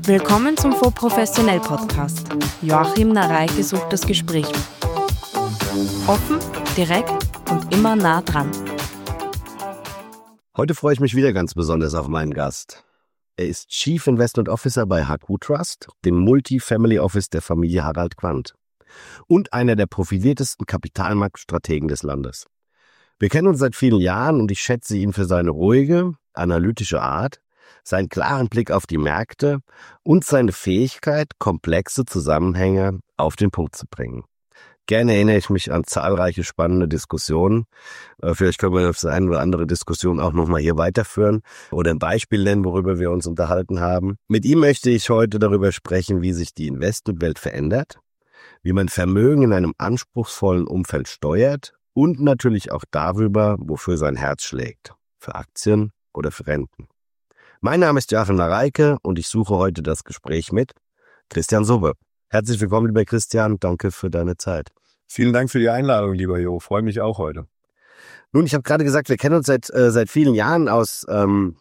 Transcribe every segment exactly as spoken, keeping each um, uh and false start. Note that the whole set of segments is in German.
Willkommen zum Fonds Professionell Podcast. Joachim Nareike sucht das Gespräch. Offen, direkt und immer nah dran. Heute freue ich mich wieder ganz besonders auf meinen Gast. Er ist Chief Investment Officer bei H Q Trust, dem Multi-Family Office der Familie Harald Quandt und einer der profiliertesten Kapitalmarktstrategen des Landes. Wir kennen uns seit vielen Jahren und ich schätze ihn für seine ruhige, analytische Art, seinen klaren Blick auf die Märkte und seine Fähigkeit, komplexe Zusammenhänge auf den Punkt zu bringen. Gerne erinnere ich mich an zahlreiche spannende Diskussionen. Vielleicht können wir das eine oder andere Diskussion auch nochmal hier weiterführen oder ein Beispiel nennen, worüber wir uns unterhalten haben. Mit ihm möchte ich heute darüber sprechen, wie sich die Investmentwelt verändert, wie man Vermögen in einem anspruchsvollen Umfeld steuert und natürlich auch darüber, wofür sein Herz schlägt, für Aktien oder für Renten. Mein Name ist Joachim Nareike und ich suche heute das Gespräch mit Christian Subbe. Herzlich willkommen, lieber Christian. Danke für deine Zeit. Vielen Dank für die Einladung, lieber Jo. Freue mich auch heute. Nun, ich habe gerade gesagt, wir kennen uns seit äh, seit vielen Jahren aus ähm,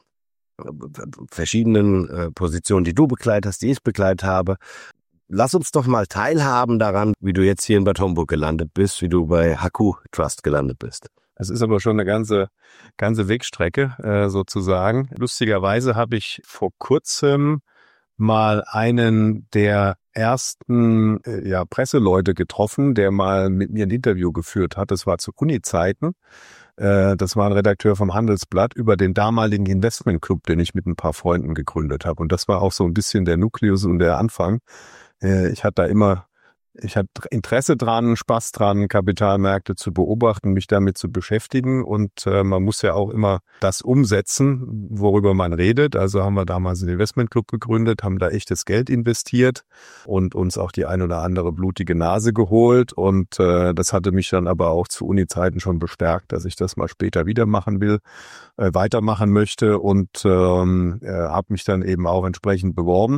verschiedenen äh, Positionen, die du begleitet hast, die ich begleitet habe. Lass uns doch mal teilhaben daran, wie du jetzt hier in Bad Homburg gelandet bist, wie du bei H Q Trust gelandet bist. Es ist aber schon eine ganze ganze Wegstrecke äh, sozusagen. Lustigerweise habe ich vor kurzem mal einen der ersten äh, ja, Presseleute getroffen, der mal mit mir ein Interview geführt hat. Das war zu Uni-Zeiten. Äh, das war ein Redakteur vom Handelsblatt über den damaligen Investmentclub, den ich mit ein paar Freunden gegründet habe. Und das war auch so ein bisschen der Nukleus und der Anfang. Äh, ich hatte da immer, ich hatte Interesse dran, Spaß dran, Kapitalmärkte zu beobachten, mich damit zu beschäftigen. Und äh, man muss ja auch immer das umsetzen, worüber man redet. Also haben wir damals einen Investmentclub gegründet, haben da echtes Geld investiert und uns auch die ein oder andere blutige Nase geholt. Und äh, das hatte mich dann aber auch zu Uni-Zeiten schon bestärkt, dass ich das mal später wieder machen will, äh, weitermachen möchte und ähm, äh, habe mich dann eben auch entsprechend beworben.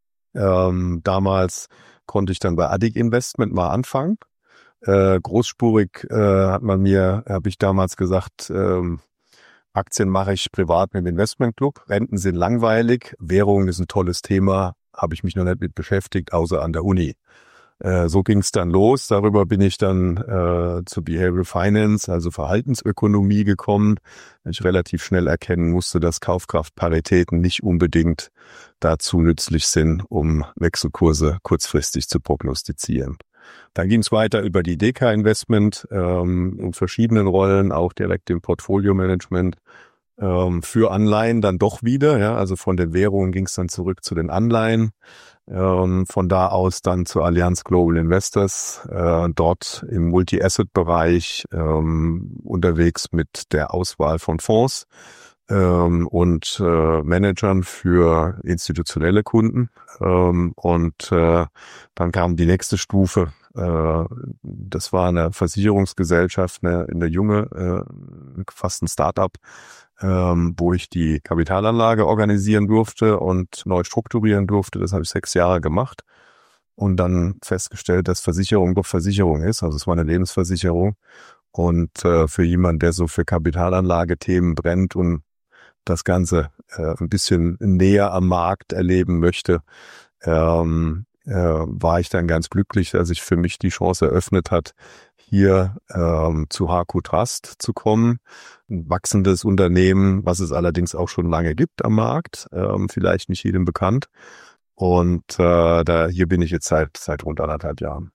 Ähm, damals konnte ich dann bei Addig Investment mal anfangen. Äh, großspurig äh, hat man mir, habe ich damals gesagt, ähm, Aktien mache ich privat mit dem Investmentclub, Renten sind langweilig, Währung ist ein tolles Thema, habe ich mich noch nicht mit beschäftigt, außer an der Uni. Äh, so ging es dann los. Darüber bin ich dann äh, zu Behavioral Finance, also Verhaltensökonomie gekommen. Ich relativ schnell erkennen musste, dass Kaufkraftparitäten nicht unbedingt dazu nützlich sind, um Wechselkurse kurzfristig zu prognostizieren. Dann ging es weiter über die D K Investment ähm, in verschiedenen Rollen, auch direkt im Portfolio-Management ähm, für Anleihen dann doch wieder. Ja, also von den Währungen ging es dann zurück zu den Anleihen. Ähm, von da aus dann zur Allianz Global Investors, äh, dort im Multi-Asset-Bereich ähm, unterwegs mit der Auswahl von Fonds ähm, und äh, Managern für institutionelle Kunden. Ähm, und äh, dann kam die nächste Stufe. Äh, das war eine Versicherungsgesellschaft, eine, eine junge, äh, fast ein Start-up, Ähm, wo ich die Kapitalanlage organisieren durfte und neu strukturieren durfte. Das habe ich sechs Jahre gemacht und dann festgestellt, dass Versicherung doch Versicherung ist. Also es war eine Lebensversicherung und äh, für jemanden, der so für Kapitalanlagethemen brennt und das Ganze äh, ein bisschen näher am Markt erleben möchte, ähm, äh, war ich dann ganz glücklich, dass sich für mich die Chance eröffnet hat, hier ähm, zu H Q Trust zu kommen. Ein wachsendes Unternehmen, was es allerdings auch schon lange gibt am Markt, ähm, vielleicht nicht jedem bekannt. Und äh, da hier bin ich jetzt seit seit rund anderthalb Jahren.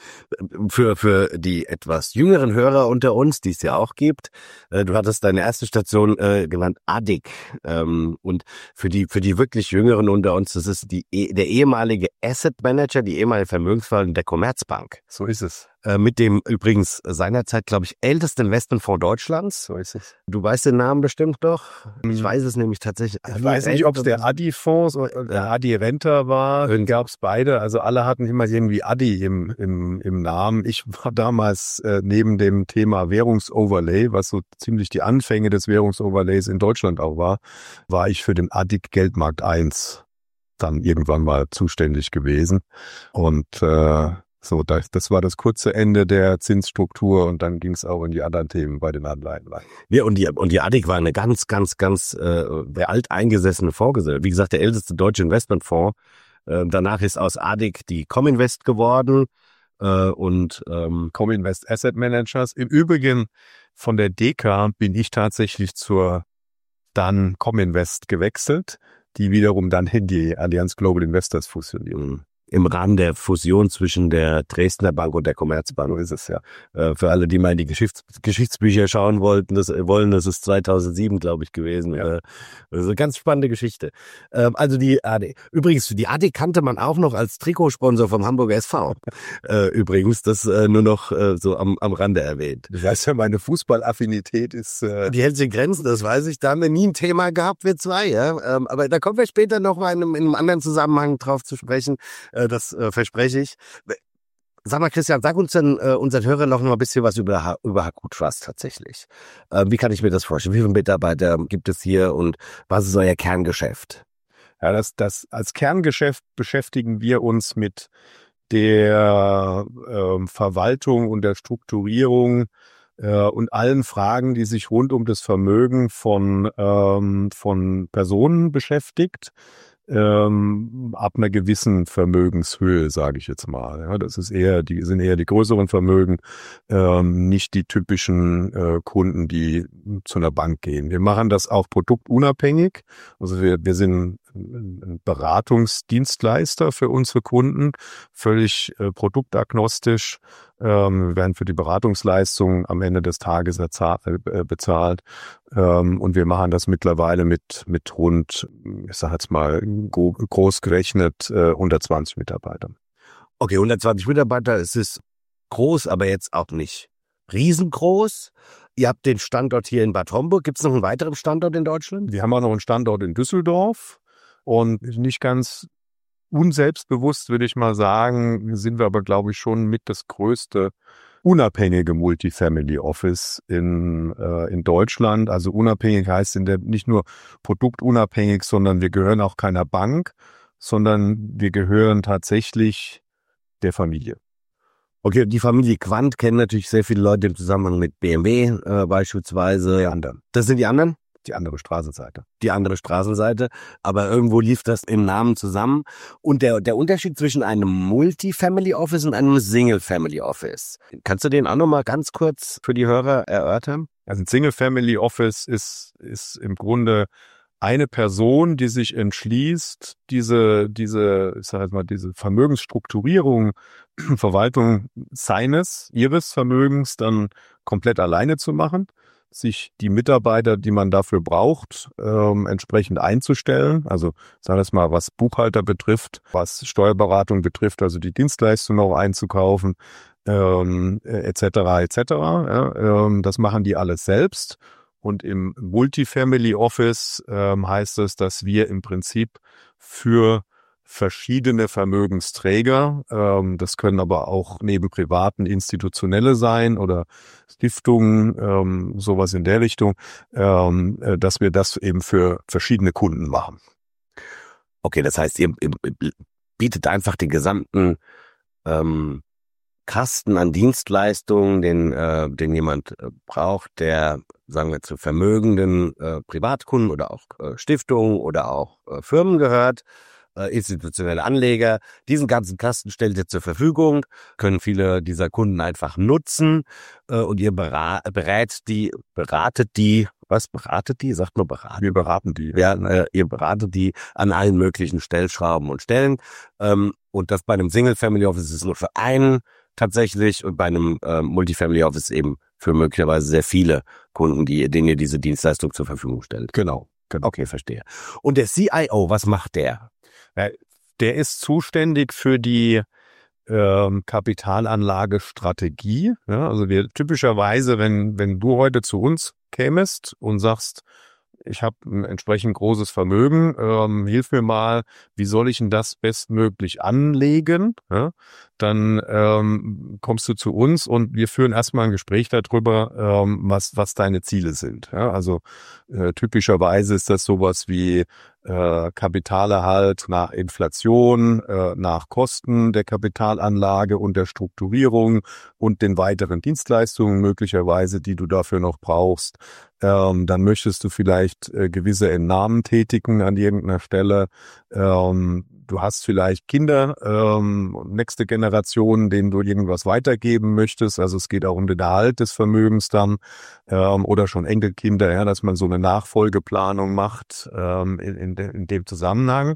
Für für die etwas jüngeren Hörer unter uns, die es ja auch gibt, äh, du hattest deine erste Station äh, genannt Addig, ähm, und für die für die wirklich Jüngeren unter uns, das ist die der ehemalige Asset Manager, die ehemalige Vermögensverwaltung der Commerzbank. So ist es. Äh, mit dem übrigens seinerzeit, glaube ich, ältesten Investmentfonds Deutschlands. So ist es. Du weißt den Namen bestimmt doch. Ich weiß es nämlich tatsächlich. Ich weiß nicht, ob es der Addi-Fonds oder der Addi-Renter war. Dann gab es beide. Also alle hatten immer irgendwie Addi im, im, im Namen. Ich war damals äh, neben dem Thema Währungsoverlay, was so ziemlich die Anfänge des Währungsoverlays in Deutschland auch war, war ich für den Addig Geldmarkt eins dann irgendwann mal zuständig gewesen. Und äh, So, das, das war das kurze Ende der Zinsstruktur und dann ging es auch in die anderen Themen bei den Anleihen. Ja, und die, und die A D I C war eine ganz, ganz, ganz äh, der alteingesessene Fondsgesellschaft. Wie gesagt, der älteste deutsche Investmentfonds. Äh, danach ist aus A D I C die Cominvest geworden äh, und ähm, Cominvest Asset Managers. Im Übrigen von der D K bin ich tatsächlich zur dann Cominvest gewechselt, die wiederum dann in die Allianz Global Investors fusionieren. Im Rahmen der Fusion zwischen der Dresdner Bank und der Commerzbank. So ist es ja. Äh, für alle, die mal in die Geschichts- Geschichtsbücher schauen wollten, das wollen, das ist zweitausendsieben, glaube ich, gewesen. Ja. Äh, das ist eine ganz spannende Geschichte. Ähm, also die A D I C. Übrigens, die A D I C kannte man auch noch als Trikotsponsor vom Hamburger S V. äh, übrigens, das äh, nur noch äh, so am, am Rande erwähnt. Du weißt ja, meine Fußballaffinität ist... Äh Die hält sich in Grenzen, das weiß ich. Da haben wir nie ein Thema gehabt, wir zwei. Ja? Ähm, aber da kommen wir später noch mal in einem, in einem anderen Zusammenhang drauf zu sprechen. Das äh, verspreche ich. Sag mal, Christian, sag uns denn äh, unseren Hörern noch mal ein bisschen was über, H- über H Q Trust tatsächlich. Äh, wie kann ich mir das vorstellen? Wie viele Mitarbeiter gibt es hier und was ist euer Kerngeschäft? Ja, das, das als Kerngeschäft beschäftigen wir uns mit der ähm, Verwaltung und der Strukturierung äh, und allen Fragen, die sich rund um das Vermögen von, ähm, von Personen beschäftigt. Ähm, ab einer gewissen Vermögenshöhe, sage ich jetzt mal. Ja, das ist eher, die sind eher die größeren Vermögen, ähm, nicht die typischen äh, Kunden, die zu einer Bank gehen. Wir machen das auch produktunabhängig. Also wir, wir sind ein Beratungsdienstleister für unsere Kunden, völlig äh, produktagnostisch. Ähm, wir werden für die Beratungsleistung am Ende des Tages erzahlt, äh, bezahlt. Ähm, und wir machen das mittlerweile mit, mit rund, ich sage jetzt mal, gro- groß gerechnet, äh, hundertzwanzig Mitarbeitern. Okay, hundertzwanzig Mitarbeiter, es ist groß, aber jetzt auch nicht riesengroß. Ihr habt den Standort hier in Bad Homburg. Gibt es noch einen weiteren Standort in Deutschland? Wir haben auch noch einen Standort in Düsseldorf und nicht ganz unselbstbewusst, würde ich mal sagen, sind wir aber, glaube ich, schon mit das größte unabhängige Multifamily Office in, äh, in Deutschland. Also unabhängig heißt in der, nicht nur produktunabhängig, sondern wir gehören auch keiner Bank, sondern wir gehören tatsächlich der Familie. Okay, die Familie Quandt kennen natürlich sehr viele Leute im Zusammenhang mit B M W äh, beispielsweise. Die anderen. Das sind die anderen? Die andere Straßenseite. Die andere Straßenseite. Aber irgendwo lief das im Namen zusammen. Und der, der Unterschied zwischen einem Multifamily Office und einem Single Family Office. Kannst du den auch nochmal ganz kurz für die Hörer erörtern? Also ein Single Family Office ist, ist im Grunde eine Person, die sich entschließt, diese, diese, ich sag jetzt mal, diese Vermögensstrukturierung, Verwaltung seines, ihres Vermögens dann komplett alleine zu machen, sich die Mitarbeiter, die man dafür braucht, ähm, entsprechend einzustellen. Also sagen wir es mal, was Buchhalter betrifft, was Steuerberatung betrifft, also die Dienstleistung auch einzukaufen, ähm, et cetera et cetera. Ja, ähm, das machen die alles selbst. Und im Multifamily Office ähm, heißt es, dass wir im Prinzip für verschiedene Vermögensträger, ähm, das können aber auch neben privaten institutionelle sein oder Stiftungen, ähm, sowas in der Richtung, ähm, äh, dass wir das eben für verschiedene Kunden machen. Okay, das heißt, ihr, ihr bietet einfach den gesamten ähm, Kasten an Dienstleistungen, den, äh, den jemand äh, braucht, der, sagen wir, zu vermögenden äh, Privatkunden oder auch äh, Stiftungen oder auch äh, Firmen gehört, äh, institutionelle Anleger. Diesen ganzen Kasten stellt ihr zur Verfügung, können viele dieser Kunden einfach nutzen äh, und ihr bera- berät die, beratet die, was beratet die? Sagt nur beraten. Wir beraten die. Ja, äh, ihr beratet die an allen möglichen Stellschrauben und Stellen. Ähm, und das bei einem Single Family Office ist nur für einen tatsächlich und bei einem äh, Multifamily Office eben für möglicherweise sehr viele Kunden, die, denen ihr diese Dienstleistung zur Verfügung stellt. Genau. genau. Okay, verstehe. Und der C I O, was macht der? Der ist zuständig für die ähm, Kapitalanlagestrategie. Ja, also wir typischerweise, wenn wenn du heute zu uns kämest und sagst, ich habe ein entsprechend großes Vermögen, ähm, hilf mir mal, wie soll ich denn das bestmöglich anlegen? Ja, dann ähm, kommst du zu uns und wir führen erstmal ein Gespräch darüber, ähm, was was deine Ziele sind. Ja, also äh, typischerweise ist das sowas wie äh, Kapitalerhalt nach Inflation, äh, nach Kosten der Kapitalanlage und der Strukturierung und den weiteren Dienstleistungen möglicherweise, die du dafür noch brauchst. Ähm, dann möchtest du vielleicht äh, gewisse Entnahmen tätigen an irgendeiner Stelle. Ähm, du hast vielleicht Kinder, ähm, nächste Generation, denen du irgendwas weitergeben möchtest. Also es geht auch um den Erhalt des Vermögens dann ähm, oder schon Enkelkinder, ja, dass man so eine Nachfolgeplanung macht ähm, in, in, de, in dem Zusammenhang.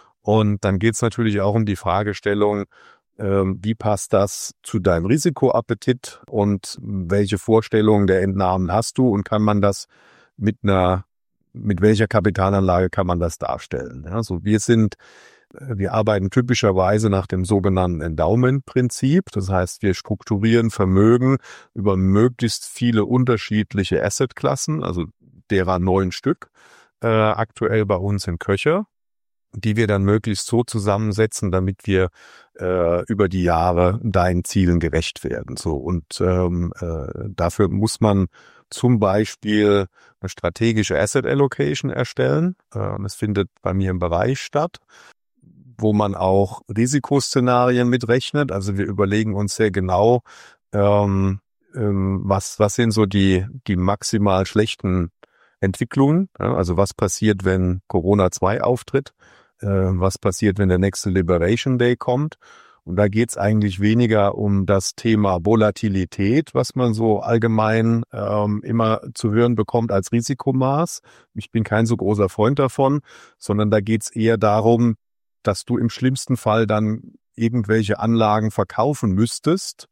Und dann geht es natürlich auch um die Fragestellung, ähm, wie passt das zu deinem Risikoappetit und welche Vorstellungen der Entnahmen hast du und kann man das mit einer, mit welcher Kapitalanlage kann man das darstellen? Ja, so wir sind Wir arbeiten typischerweise nach dem sogenannten Endowment-Prinzip. Das heißt, wir strukturieren Vermögen über möglichst viele unterschiedliche Assetklassen, also derer neun Stück, äh, aktuell bei uns in Köcher, die wir dann möglichst so zusammensetzen, damit wir äh, über die Jahre deinen Zielen gerecht werden. So und ähm, äh, dafür muss man zum Beispiel eine strategische Asset Allocation erstellen. Äh, das findet bei mir im Bereich statt, wo man auch Risikoszenarien mitrechnet. Also wir überlegen uns sehr genau, ähm, ähm, was was sind so die die maximal schlechten Entwicklungen. Ja, also was passiert, wenn Corona zwei auftritt? Äh, was passiert, wenn der nächste Liberation Day kommt? Und da geht's eigentlich weniger um das Thema Volatilität, was man so allgemein ähm, immer zu hören bekommt als Risikomaß. Ich bin kein so großer Freund davon, sondern da geht's eher darum, dass du im schlimmsten Fall dann irgendwelche Anlagen verkaufen müsstest,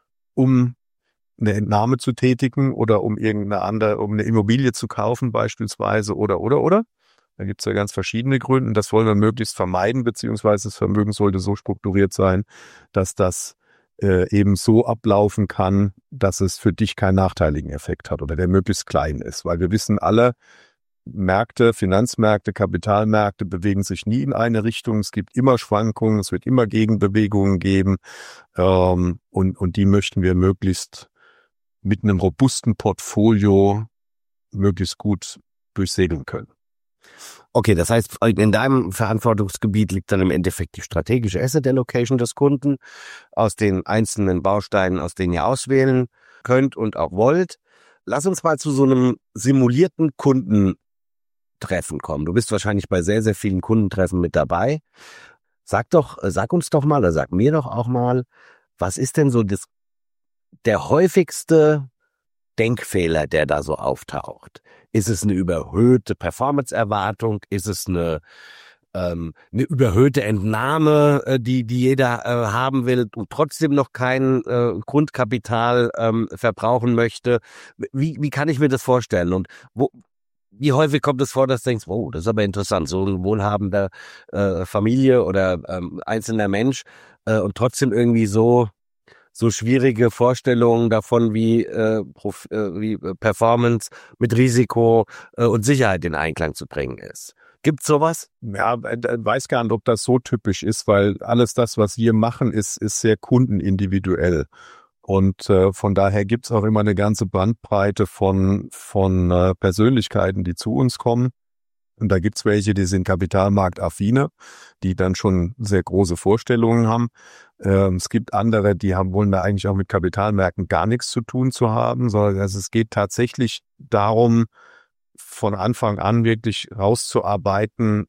um eine Entnahme zu tätigen oder um irgendeine andere, um eine Immobilie zu kaufen beispielsweise oder, oder, oder. Da gibt es ja ganz verschiedene Gründe. Das wollen wir möglichst vermeiden, beziehungsweise das Vermögen sollte so strukturiert sein, dass das äh, eben so ablaufen kann, dass es für dich keinen nachteiligen Effekt hat oder der möglichst klein ist. Weil wir wissen alle, Märkte, Finanzmärkte, Kapitalmärkte bewegen sich nie in eine Richtung. Es gibt immer Schwankungen, es wird immer Gegenbewegungen geben. Ähm, und, und die möchten wir möglichst mit einem robusten Portfolio möglichst gut durchsegeln können. Okay, das heißt, in deinem Verantwortungsgebiet liegt dann im Endeffekt die strategische Asset Allocation des Kunden aus den einzelnen Bausteinen, aus denen ihr auswählen könnt und auch wollt. Lass uns mal zu so einem simulierten Kundentreffen kommen. Du bist wahrscheinlich bei sehr, sehr vielen Kundentreffen mit dabei. Sag doch, sag uns doch mal, oder sag mir doch auch mal, was ist denn so das, der häufigste Denkfehler, der da so auftaucht? Ist es eine überhöhte Performance-Erwartung? Ist es eine, ähm, eine überhöhte Entnahme, äh, die, die jeder äh, haben will und trotzdem noch kein äh, Grundkapital ähm, verbrauchen möchte? Wie, wie kann ich mir das vorstellen? Und wo, wie häufig kommt es vor, dass du denkst, wow, das ist aber interessant, so ein wohlhabender äh, Familie oder ähm, einzelner Mensch äh, und trotzdem irgendwie so so schwierige Vorstellungen davon, wie, äh, Prof, äh, wie Performance mit Risiko äh, und Sicherheit in Einklang zu bringen ist. Gibt's sowas? Ja, ich weiß gar nicht, ob das so typisch ist, weil alles das, was wir machen, ist, ist sehr kundenindividuell. Und äh, von daher gibt's auch immer eine ganze Bandbreite von, von äh, Persönlichkeiten, die zu uns kommen. Und da gibt's welche, die sind kapitalmarktaffine, die dann schon sehr große Vorstellungen haben. Ähm, es gibt andere, die haben, wollen da eigentlich auch mit Kapitalmärkten gar nichts zu tun zu haben, sondern also es geht tatsächlich darum, von Anfang an wirklich rauszuarbeiten,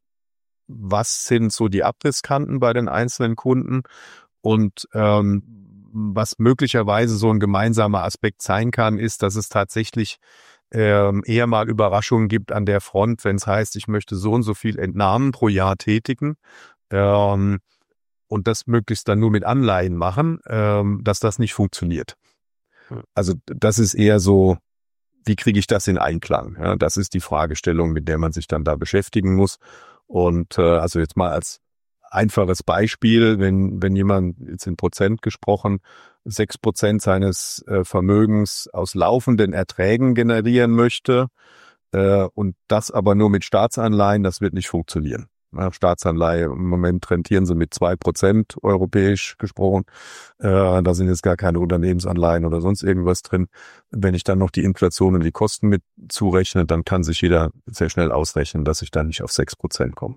was sind so die Abrisskanten bei den einzelnen Kunden und ähm, was möglicherweise so ein gemeinsamer Aspekt sein kann, ist, dass es tatsächlich ähm, eher mal Überraschungen gibt an der Front, wenn es heißt, ich möchte so und so viel Entnahmen pro Jahr tätigen ähm, und das möglichst dann nur mit Anleihen machen, ähm, dass das nicht funktioniert. Also das ist eher so, wie kriege ich das in Einklang? Ja, das ist die Fragestellung, mit der man sich dann da beschäftigen muss. Und äh, also jetzt mal als einfaches Beispiel, wenn wenn jemand jetzt in Prozent gesprochen sechs Prozent seines äh, Vermögens aus laufenden Erträgen generieren möchte äh, und das aber nur mit Staatsanleihen, das wird nicht funktionieren. Staatsanleihe. Im Moment rentieren sie mit zwei Prozent europäisch gesprochen. Äh, da sind jetzt gar keine Unternehmensanleihen oder sonst irgendwas drin. Wenn ich dann noch die Inflation und die Kosten mit zurechne, dann kann sich jeder sehr schnell ausrechnen, dass ich dann nicht auf sechs Prozent komme.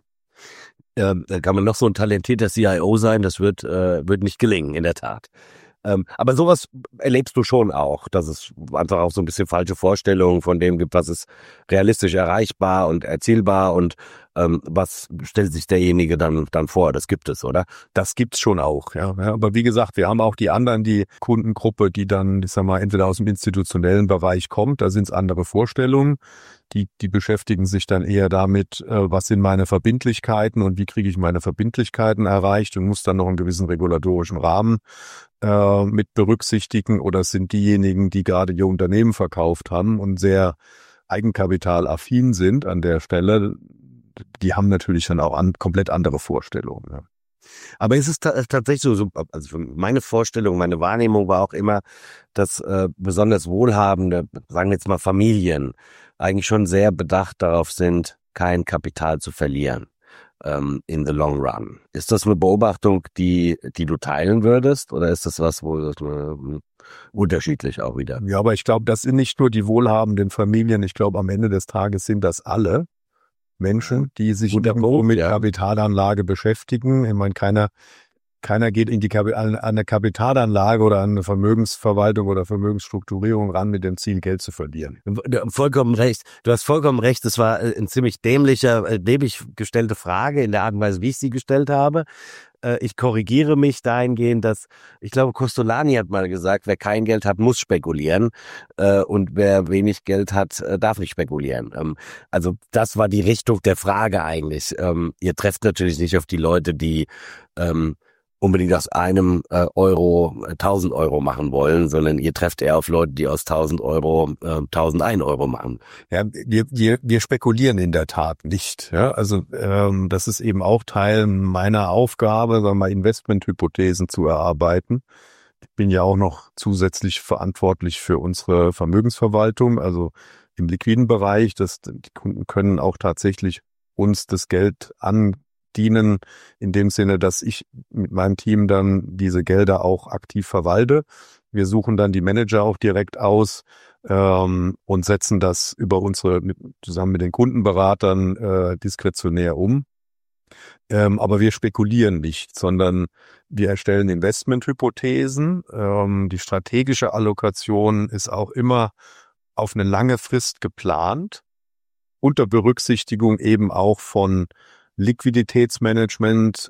Ähm, da kann man noch so ein talentierter C I O sein, das wird, äh, wird nicht gelingen, in der Tat. Ähm, aber sowas erlebst du schon auch, dass es einfach auch so ein bisschen falsche Vorstellungen von dem gibt, was ist realistisch erreichbar und erzielbar und ähm, was stellt sich derjenige dann dann vor. Das gibt es, oder? Das gibt's schon auch, ja. ja. Aber wie gesagt, wir haben auch die anderen, die Kundengruppe, die dann, ich sag mal, entweder aus dem institutionellen Bereich kommt, da sind's andere Vorstellungen. Die, die beschäftigen sich dann eher damit, äh, was sind meine Verbindlichkeiten und wie kriege ich meine Verbindlichkeiten erreicht und muss dann noch einen gewissen regulatorischen Rahmen äh, mit berücksichtigen, oder es sind diejenigen, die gerade ihr Unternehmen verkauft haben und sehr eigenkapitalaffin sind an der Stelle, die haben natürlich dann auch an, komplett andere Vorstellungen. Ja. Aber ist es ta- tatsächlich so, so, also meine Vorstellung, meine Wahrnehmung war auch immer, dass äh, besonders wohlhabende, sagen wir jetzt mal Familien, eigentlich schon sehr bedacht darauf sind, kein Kapital zu verlieren ähm, in the long run. Ist das eine Beobachtung, die die du teilen würdest, oder ist das was, wo äh, unterschiedlich auch wieder? Ja, aber ich glaube, das sind nicht nur die wohlhabenden Familien. Ich glaube, am Ende des Tages sind das alle Menschen, die sich irgendwo mit ja. Kapitalanlage beschäftigen. Ich meine, keiner keiner geht in die Kap- an eine Kapitalanlage oder an eine Vermögensverwaltung oder Vermögensstrukturierung ran mit dem Ziel, Geld zu verlieren. Vollkommen recht. Du hast vollkommen recht. Das war ein ziemlich dämlicher, dämlich gestellte Frage in der Art und Weise, wie ich sie gestellt habe. Ich korrigiere mich dahingehend, dass, ich glaube, Costolani hat mal gesagt, wer kein Geld hat, muss spekulieren, und wer wenig Geld hat, darf nicht spekulieren. Also das war die Richtung der Frage eigentlich. Ihr trefft natürlich nicht auf die Leute, die unbedingt aus einem äh, Euro äh, tausend Euro machen wollen, sondern ihr trefft eher auf Leute, die aus tausend Euro äh, tausendeins Euro machen. Ja, wir, wir, wir spekulieren in der Tat nicht. Ja, also ähm, das ist eben auch Teil meiner Aufgabe, sagen wir mal, Investmenthypothesen zu erarbeiten. Ich bin ja auch noch zusätzlich verantwortlich für unsere Vermögensverwaltung, also im liquiden Bereich. Das, die Kunden können auch tatsächlich uns das Geld an dienen, in dem Sinne, dass ich mit meinem Team dann diese Gelder auch aktiv verwalte. Wir suchen dann die Manager auch direkt aus ähm, und setzen das über unsere, mit, zusammen mit den Kundenberatern äh, diskretionär um. Ähm, aber wir spekulieren nicht, sondern wir erstellen Investmenthypothesen. Ähm, die strategische Allokation ist auch immer auf eine lange Frist geplant, unter Berücksichtigung eben auch von Liquiditätsmanagement,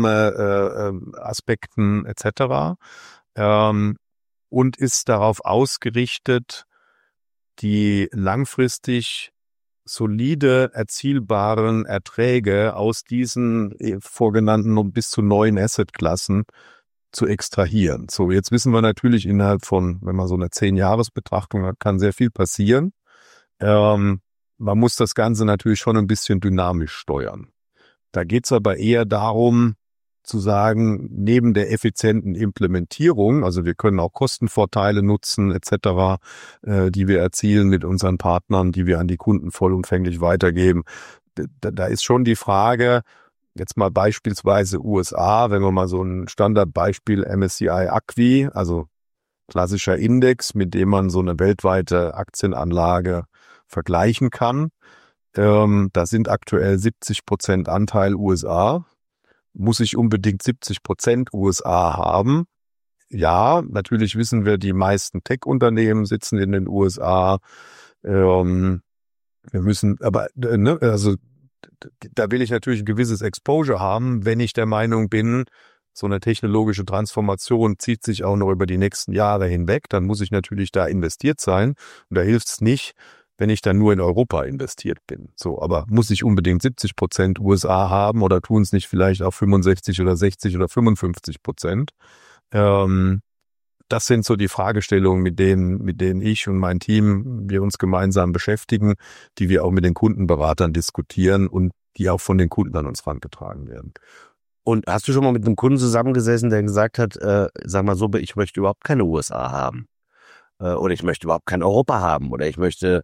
Entnahmeaspekten äh, et cetera. Ähm, und ist darauf ausgerichtet, die langfristig solide erzielbaren Erträge aus diesen vorgenannten bis zu neun Assetklassen zu extrahieren. So, jetzt wissen wir natürlich innerhalb von, wenn man so eine zehn-Jahres-Betrachtung hat, kann sehr viel passieren. Ähm, man muss das Ganze natürlich schon ein bisschen dynamisch steuern. Da geht's aber eher darum, zu sagen, neben der effizienten Implementierung, also wir können auch Kostenvorteile nutzen et cetera, äh, die wir erzielen mit unseren Partnern, die wir an die Kunden vollumfänglich weitergeben. Da, da ist schon die Frage, jetzt mal beispielsweise U S A, wenn wir mal so ein Standardbeispiel M S C I Acqui, also klassischer Index, mit dem man so eine weltweite Aktienanlage vergleichen kann. Ähm, da sind aktuell siebzig Prozent Anteil U S A. Muss ich unbedingt siebzig Prozent U S A haben? Ja, natürlich wissen wir, die meisten Tech-Unternehmen sitzen in den U S A. Ähm, wir müssen, aber ne, also da will ich natürlich ein gewisses Exposure haben, wenn ich der Meinung bin, so eine technologische Transformation zieht sich auch noch über die nächsten Jahre hinweg, dann muss ich natürlich da investiert sein. Und da hilft es nicht, wenn ich dann nur in Europa investiert bin. So, aber muss ich unbedingt siebzig Prozent U S A haben oder tun es nicht vielleicht auch fünfundsechzig oder sechzig oder fünfundfünfzig Prozent? Ähm, das sind so die Fragestellungen, mit denen, mit denen ich und mein Team, wir uns gemeinsam beschäftigen, die wir auch mit den Kundenberatern diskutieren und die auch von den Kunden an uns herangetragen werden. Und hast du schon mal mit einem Kunden zusammengesessen, der gesagt hat, äh, sag mal so, ich möchte überhaupt keine U S A haben? Oder ich möchte überhaupt kein Europa haben oder ich möchte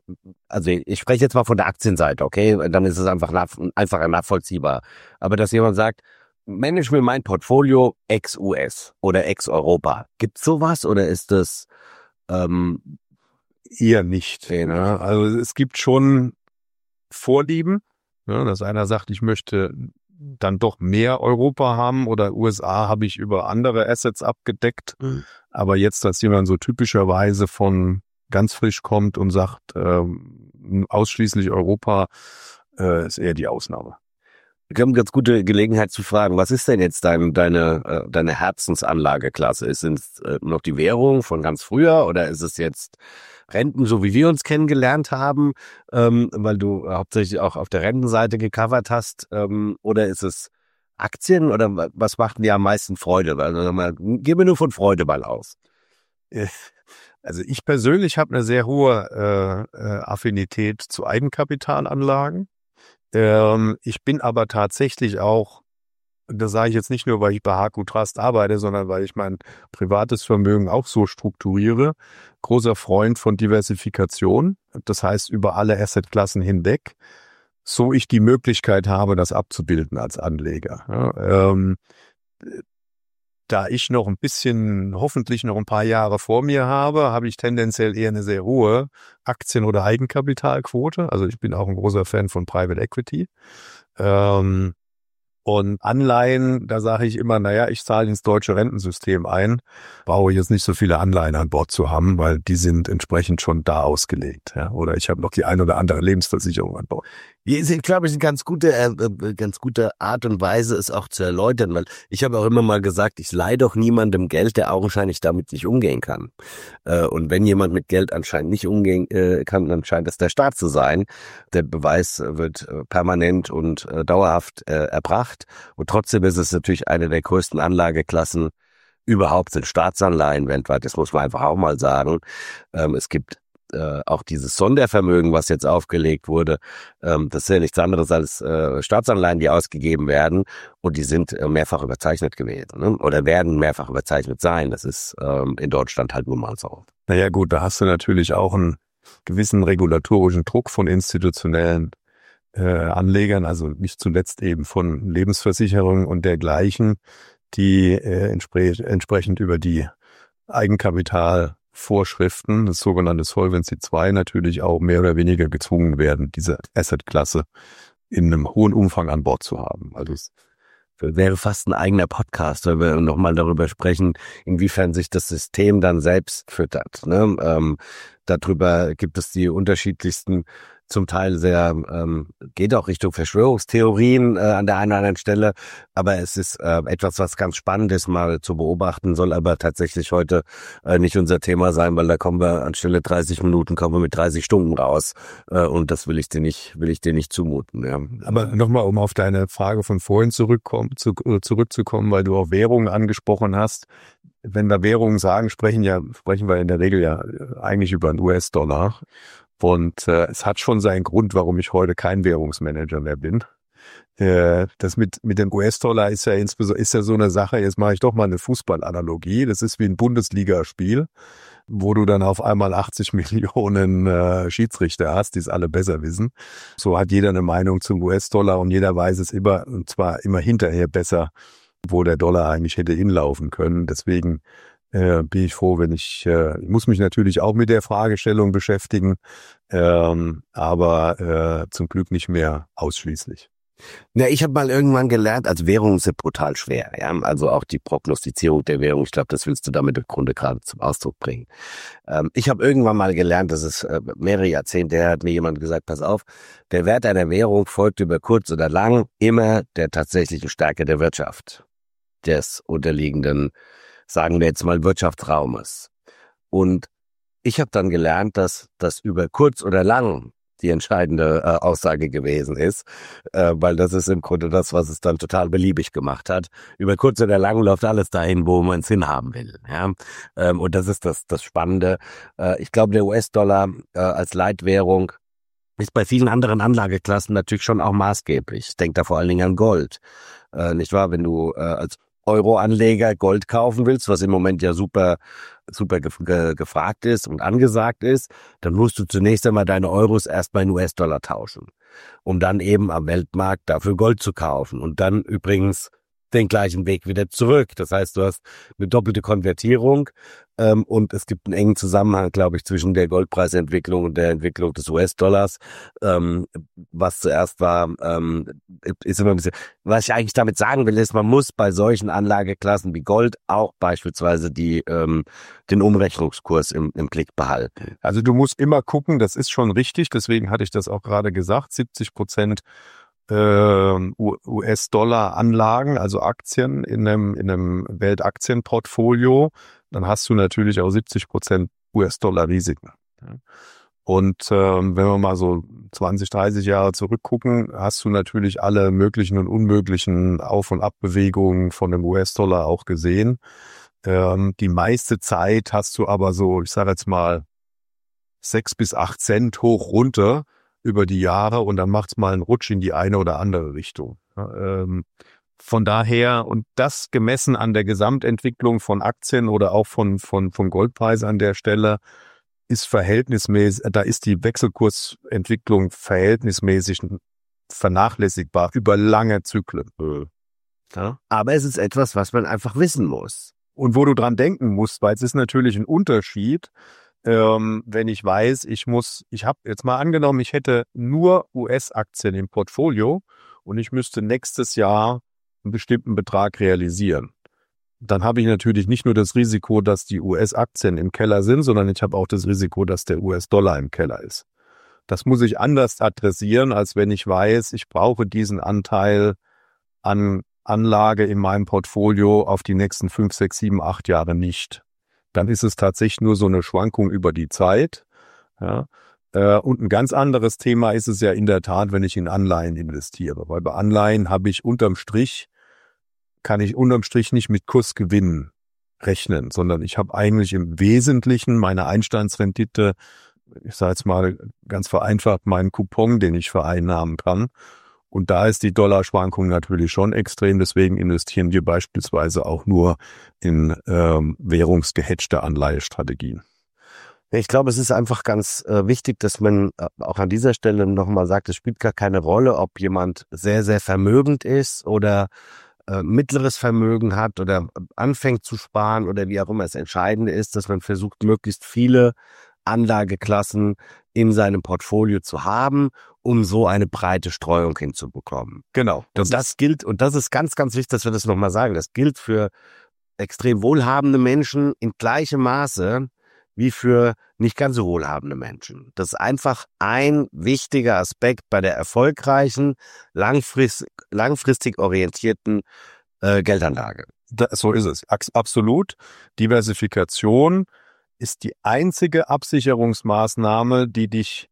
also ich spreche jetzt mal von der Aktienseite, okay? Dann ist es einfach nach, einfacher nachvollziehbar. Aber dass jemand sagt, manage mir mein Portfolio ex-U S oder ex-Europa. Gibt's sowas oder ist das ähm, eher nicht? nee, Ne? Also es gibt schon Vorlieben, ne? Dass einer sagt, ich möchte dann doch mehr Europa haben oder U S A habe ich über andere Assets abgedeckt. Mhm. Aber jetzt, dass jemand so typischerweise von ganz frisch kommt und sagt, ähm, ausschließlich Europa, äh, ist eher die Ausnahme. Wir haben eine ganz gute Gelegenheit zu fragen, was ist denn jetzt dein, deine, äh, deine Herzensanlageklasse? Sind es äh, noch die Währung von ganz früher oder ist es jetzt Renten, so wie wir uns kennengelernt haben, ähm, weil du hauptsächlich auch auf der Rentenseite gecovert hast, ähm, oder ist es Aktien oder was macht dir am meisten Freude? Also mal, geh mir nur von Freude mal aus. Also ich persönlich habe eine sehr hohe äh, äh, Affinität zu Eigenkapitalanlagen. Ähm, ich bin aber tatsächlich auch, das sage ich jetzt nicht nur, weil ich bei H Q Trust arbeite, sondern weil ich mein privates Vermögen auch so strukturiere, großer Freund von Diversifikation. Das heißt, über alle Assetklassen hinweg, so ich die Möglichkeit habe, das abzubilden als Anleger. Ja, ähm, da ich noch ein bisschen, hoffentlich noch ein paar Jahre vor mir habe, habe ich tendenziell eher eine sehr hohe Aktien- oder Eigenkapitalquote. Also ich bin auch ein großer Fan von Private Equity. Ähm, Und Anleihen, da sage ich immer, naja, ich zahle ins deutsche Rentensystem ein, brauche jetzt nicht so viele Anleihen an Bord zu haben, weil die sind entsprechend schon da ausgelegt. Ja? Oder ich habe noch die ein oder andere Lebensversicherung an Bord. Ich glaube, es ist eine ganz gute, äh, ganz gute Art und Weise, es auch zu erläutern, weil ich habe auch immer mal gesagt, ich leihe doch niemandem Geld, der augenscheinlich damit nicht umgehen kann. Äh, und wenn jemand mit Geld anscheinend nicht umgehen äh, kann, dann scheint es der Staat zu sein. Der Beweis wird äh, permanent und äh, dauerhaft äh, erbracht. Und trotzdem ist es natürlich eine der größten Anlageklassen überhaupt, sind Staatsanleihen weltweit. Das muss man einfach auch mal sagen. Ähm, es gibt äh, auch dieses Sondervermögen, was jetzt aufgelegt wurde. Ähm, das ist ja nichts anderes als äh, Staatsanleihen, die ausgegeben werden. Und die sind äh, mehrfach überzeichnet gewesen, ne? Oder werden mehrfach überzeichnet sein. Das ist ähm, in Deutschland halt nun mal so. Naja gut, da hast du natürlich auch einen gewissen regulatorischen Druck von institutionellen äh, Anlegern, also nicht zuletzt eben von Lebensversicherungen und dergleichen, die äh, entspre- entsprechend über die Eigenkapitalvorschriften, das sogenannte Solvency zwei, natürlich auch mehr oder weniger gezwungen werden, diese Assetklasse in einem hohen Umfang an Bord zu haben. Also es wäre fast ein eigener Podcast, weil wir nochmal darüber sprechen, inwiefern sich das System dann selbst füttert. Ne? Ähm, darüber gibt es die unterschiedlichsten, zum Teil sehr, ähm, geht auch Richtung Verschwörungstheorien äh, an der einen oder anderen Stelle, aber es ist äh, etwas, was ganz spannend ist, mal zu beobachten, soll aber tatsächlich heute äh, nicht unser Thema sein, weil da kommen wir anstelle dreißig Minuten, kommen wir mit dreißig Stunden raus äh, und das will ich dir nicht, will ich dir nicht zumuten. Ja. Aber nochmal, um auf deine Frage von vorhin zurückkommen, zu, zurückzukommen, weil du auch Währungen angesprochen hast. Wenn wir Währungen sagen, sprechen ja, sprechen wir in der Regel ja eigentlich über einen U S-Dollar. Und äh, es hat schon seinen Grund, warum ich heute kein Währungsmanager mehr bin. Äh, das mit mit dem U S-Dollar ist ja insbesondere ist ja so eine Sache. Jetzt mache ich doch mal eine Fußballanalogie. Das ist wie ein Bundesligaspiel, wo du dann auf einmal achtzig Millionen äh, Schiedsrichter hast, die es alle besser wissen. So hat jeder eine Meinung zum U S-Dollar und jeder weiß es immer, und zwar immer hinterher besser, wo der Dollar eigentlich hätte hinlaufen können. Deswegen Äh, bin ich froh, wenn ich, äh, ich muss mich natürlich auch mit der Fragestellung beschäftigen, ähm, aber äh, zum Glück nicht mehr ausschließlich. Ja, ich habe mal irgendwann gelernt, also Währungen sind brutal schwer, ja, also auch die Prognostizierung der Währung, ich glaube, das willst du damit im Grunde gerade zum Ausdruck bringen. Ähm, ich habe irgendwann mal gelernt, das ist äh, mehrere Jahrzehnte her, hat mir jemand gesagt, pass auf, der Wert einer Währung folgt über kurz oder lang immer der tatsächlichen Stärke der Wirtschaft, des unterliegenden, sagen wir jetzt mal, Wirtschaftsraumes. Und ich habe dann gelernt, dass das über kurz oder lang die entscheidende äh, Aussage gewesen ist, äh, weil das ist im Grunde das, was es dann total beliebig gemacht hat. Über kurz oder lang läuft alles dahin, wo man es hinhaben will. Ja? Ähm, und das ist das, das Spannende. Äh, ich glaube, der U S-Dollar äh, als Leitwährung ist bei vielen anderen Anlageklassen natürlich schon auch maßgeblich. Ich denke da vor allen Dingen an Gold. Äh, nicht wahr? Wenn du äh, als Euro-Anleger Gold kaufen willst, was im Moment ja super super ge- ge- gefragt ist und angesagt ist, dann musst du zunächst einmal deine Euros erstmal in U S-Dollar tauschen, um dann eben am Weltmarkt dafür Gold zu kaufen und dann übrigens den gleichen Weg wieder zurück. Das heißt, du hast eine doppelte Konvertierung ähm, und es gibt einen engen Zusammenhang, glaube ich, zwischen der Goldpreisentwicklung und der Entwicklung des U S-Dollars. Ähm, was zuerst war, ähm, ist immer ein bisschen, was ich eigentlich damit sagen will, ist, man muss bei solchen Anlageklassen wie Gold auch beispielsweise die ähm, den Umrechnungskurs im, im Blick behalten. Also du musst immer gucken, das ist schon richtig, deswegen hatte ich das auch gerade gesagt, siebzig Prozent U S-Dollar-Anlagen, also Aktien in einem, in einem Weltaktienportfolio, dann hast du natürlich auch siebzig Prozent U S-Dollar-Risiken. Und ähm, wenn wir mal so zwanzig, dreißig Jahre zurückgucken, hast du natürlich alle möglichen und unmöglichen Auf- und Abbewegungen von dem U S-Dollar auch gesehen. Ähm, die meiste Zeit hast du aber so, ich sage jetzt mal, sechs bis acht Cent hoch runter über die Jahre und dann macht's mal einen Rutsch in die eine oder andere Richtung. Ja, ähm, von daher, und das gemessen an der Gesamtentwicklung von Aktien oder auch von, von, von Goldpreis an der Stelle, ist verhältnismäßig, da ist die Wechselkursentwicklung verhältnismäßig vernachlässigbar über lange Zyklen. Ja. Aber es ist etwas, was man einfach wissen muss. Und wo du dran denken musst, weil es ist natürlich ein Unterschied, Ähm, wenn ich weiß, ich muss, ich habe jetzt mal angenommen, ich hätte nur U S-Aktien im Portfolio und ich müsste nächstes Jahr einen bestimmten Betrag realisieren. Dann habe ich natürlich nicht nur das Risiko, dass die U S-Aktien im Keller sind, sondern ich habe auch das Risiko, dass der U S-Dollar im Keller ist. Das muss ich anders adressieren, als wenn ich weiß, ich brauche diesen Anteil an Anlage in meinem Portfolio auf die nächsten fünf, sechs, sieben, acht Jahre nicht. Dann ist es tatsächlich nur so eine Schwankung über die Zeit. Ja. Und ein ganz anderes Thema ist es ja in der Tat, wenn ich in Anleihen investiere. Weil bei Anleihen habe ich unterm Strich, kann ich unterm Strich nicht mit Kursgewinnen rechnen, sondern ich habe eigentlich im Wesentlichen meine Einstandsrendite, ich sage jetzt mal ganz vereinfacht, meinen Coupon, den ich vereinnahmen kann. Und da ist die Dollarschwankung natürlich schon extrem. Deswegen investieren wir beispielsweise auch nur in ähm, währungsgehatchte Anleihestrategien. Ich glaube, es ist einfach ganz äh, wichtig, dass man äh, auch an dieser Stelle nochmal sagt, es spielt gar keine Rolle, ob jemand sehr, sehr vermögend ist oder äh, mittleres Vermögen hat oder anfängt zu sparen oder wie auch immer. Das Entscheidende ist, dass man versucht, möglichst viele Anlageklassen in seinem Portfolio zu haben, um so eine breite Streuung hinzubekommen. Genau. Das und das gilt, und das ist ganz, ganz wichtig, dass wir das nochmal sagen, das gilt für extrem wohlhabende Menschen in gleichem Maße wie für nicht ganz so wohlhabende Menschen. Das ist einfach ein wichtiger Aspekt bei der erfolgreichen, langfristig, langfristig orientierten äh, Geldanlage. Das, so ist es. Absolut. Diversifikation ist die einzige Absicherungsmaßnahme, die dich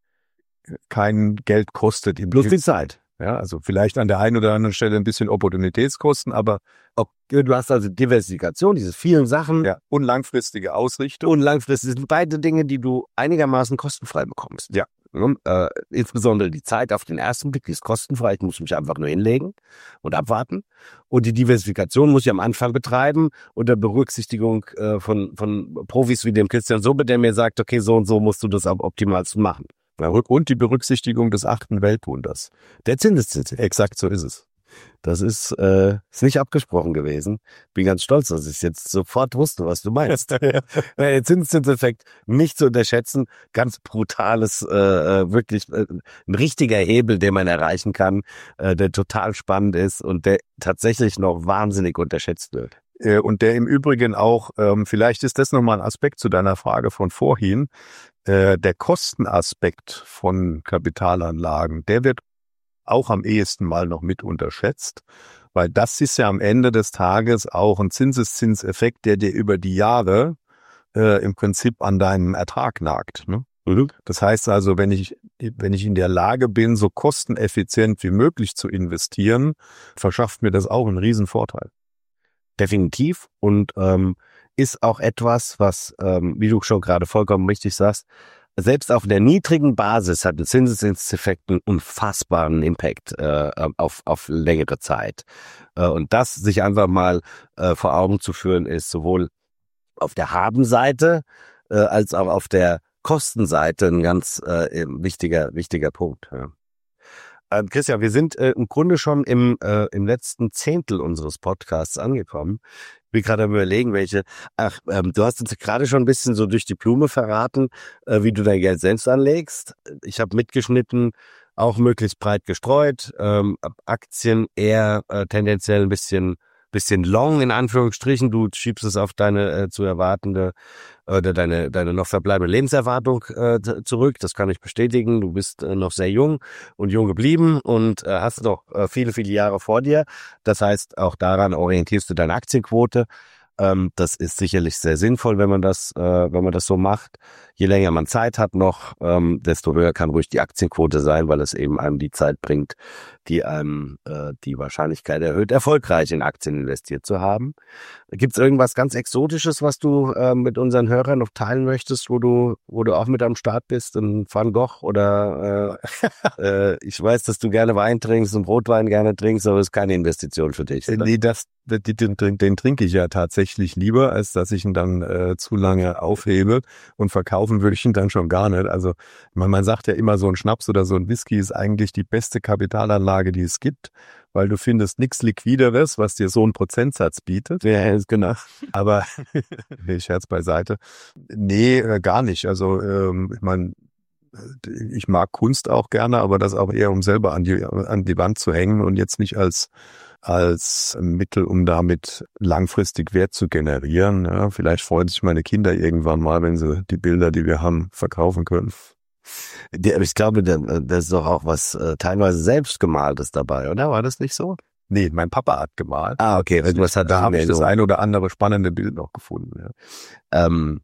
kein Geld kostet. Plus die Zeit. Ja, also vielleicht an der einen oder anderen Stelle ein bisschen Opportunitätskosten, aber auch, du hast also Diversifikation, diese vielen Sachen. Ja, und langfristige Ausrichtung. Und langfristig sind beide Dinge, die du einigermaßen kostenfrei bekommst. Ja. Äh, insbesondere die Zeit auf den ersten Blick, die ist kostenfrei. Ich muss mich einfach nur hinlegen und abwarten. Und die Diversifikation muss ich am Anfang betreiben unter Berücksichtigung äh, von, von Profis wie dem Christian Sobe, der mir sagt, okay, so und so musst du das am optimalsten machen. Und die Berücksichtigung des achten Weltwunders. Der Zinseszins. Exakt, so ist es. Das ist, äh, ist nicht abgesprochen gewesen. Bin ganz stolz, dass ich jetzt sofort wusste, was du meinst. Der Zinseszinseffekt nicht zu unterschätzen. Ganz brutales, äh, wirklich äh, ein richtiger Hebel, den man erreichen kann, äh, der total spannend ist und der tatsächlich noch wahnsinnig unterschätzt wird. Und der im Übrigen auch, ähm, vielleicht ist das nochmal ein Aspekt zu deiner Frage von vorhin, äh, der Kostenaspekt von Kapitalanlagen, der wird auch am ehesten mal noch mit unterschätzt, weil das ist ja am Ende des Tages auch ein Zinseszinseffekt, der dir über die Jahre äh, im Prinzip an deinem Ertrag nagt. Ne? Mhm. Das heißt also, wenn ich, wenn ich in der Lage bin, so kosteneffizient wie möglich zu investieren, verschafft mir das auch einen riesen Vorteil. Definitiv und ähm, ist auch etwas, was, ähm, wie du schon gerade vollkommen richtig sagst, selbst auf der niedrigen Basis hat ein Zinseszinseffekt einen unfassbaren Impact äh, auf auf längere Zeit. Äh, und das sich einfach mal äh, vor Augen zu führen, ist sowohl auf der Habenseite äh, als auch auf der Kostenseite ein ganz äh, wichtiger, wichtiger Punkt. Ja. Äh, Christian, wir sind äh, im Grunde schon im, äh, im letzten Zehntel unseres Podcasts angekommen. Ich bin gerade am Überlegen, welche. Ach, ähm, du hast uns gerade schon ein bisschen so durch die Blume verraten, äh, wie du dein Geld selbst anlegst. Ich habe mitgeschnitten, auch möglichst breit gestreut. Ähm, Aktien eher äh, tendenziell ein bisschen, bisschen long in Anführungsstrichen. Du schiebst es auf deine äh, zu erwartende oder deine deine noch verbleibende Lebenserwartung äh, zurück. Das kann ich bestätigen. Du bist äh, noch sehr jung und jung geblieben und äh, hast noch äh, viele, viele Jahre vor dir. Das heißt, auch daran orientierst du deine Aktienquote. Ähm, das ist sicherlich sehr sinnvoll, wenn man das, äh, wenn man das so macht. Je länger man Zeit hat noch, ähm, desto höher kann ruhig die Aktienquote sein, weil es eben einem die Zeit bringt, die einem äh, die Wahrscheinlichkeit erhöht, erfolgreich in Aktien investiert zu haben. Gibt es irgendwas ganz Exotisches, was du äh, mit unseren Hörern noch teilen möchtest, wo du, wo du auch mit am Start bist? Ein Van Gogh oder äh, äh, ich weiß, dass du gerne Wein trinkst und Rotwein gerne trinkst, aber es ist keine Investition für dich. Oder? Nee, das, den, den, den trinke ich ja tatsächlich lieber, als dass ich ihn dann äh, zu lange aufhebe, und verkaufen würde ich ihn dann schon gar nicht. Also man, man sagt ja immer, so ein Schnaps oder so ein Whisky ist eigentlich die beste Kapitalanlage, die es gibt, weil du findest nichts Liquideres, was dir so einen Prozentsatz bietet. Ja, ist genau. Aber, nee, Scherz beiseite. Nee, äh, gar nicht. Also ähm, ich meine, ich mag Kunst auch gerne, aber das auch eher, um selber an die, an die Wand zu hängen und jetzt nicht als als Mittel, um damit langfristig Wert zu generieren. Ja, vielleicht freuen sich meine Kinder irgendwann mal, wenn sie die Bilder, die wir haben, verkaufen können. Ich glaube, das ist doch auch was äh, teilweise selbst gemaltes dabei, oder? War das nicht so? Nee, mein Papa hat gemalt. Ah, okay. Was hat da habe ich das ein oder andere spannende Bild noch gefunden. Ja. Ähm,